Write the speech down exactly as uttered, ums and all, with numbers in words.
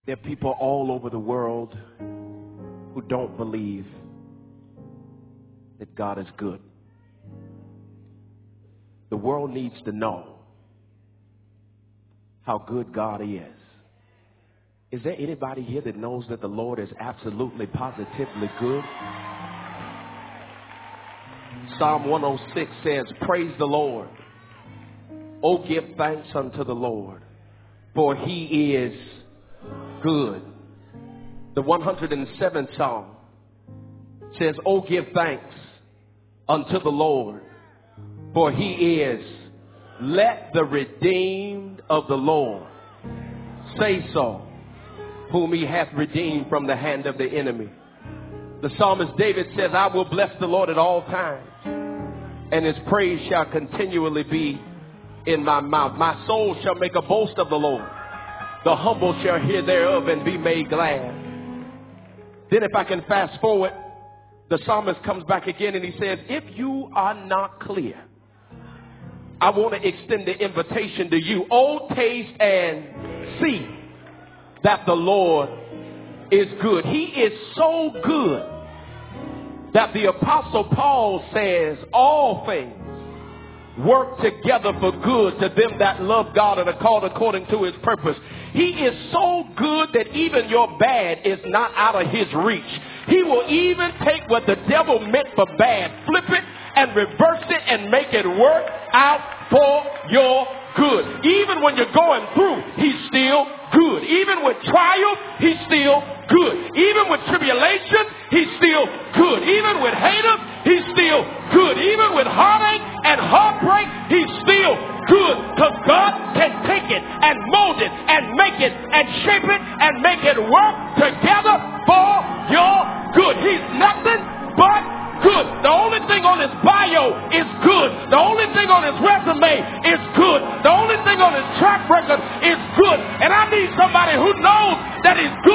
There are people all over the world who don't believe that God is good. The world needs to know how good God is. Is there anybody here that knows that the Lord is absolutely, positively good? Psalm one oh six says, praise the Lord. Oh, give thanks unto the Lord, for he is good. The one hundred seventh Psalm says, oh, give thanks unto the Lord, for he is, let the redeemed of the Lord say so, whom he hath redeemed from the hand of the enemy. The psalmist David says, I will bless the Lord at all times, and his praise shall continually be in my mouth. My soul shall make a boast of the Lord. The humble shall hear thereof and be made glad. Then if I can fast forward, the psalmist comes back again and he says, if you are not clear, I want to extend the invitation to you. Oh, taste and see that the Lord is good. He is so good that the Apostle Paul says all things work together for good to them that love God and are called according to his purpose. He is so good that even your bad is not out of his reach. He will even take what the devil meant for bad, flip it and reverse it and make it work out for your good. Even when you're going through, he's still good. Even with trials, he's still good. Even with tribulation, he's still good. Even with haters, he's still good. Even with heartache and heartbreak, he's still good. Because God can take it and mold it and make it and shape it and make it work together for your good. He's nothing but good. The only thing on his bio is good. The only thing on his resume is good. The only thing on his track record is good. And I need somebody who knows that he's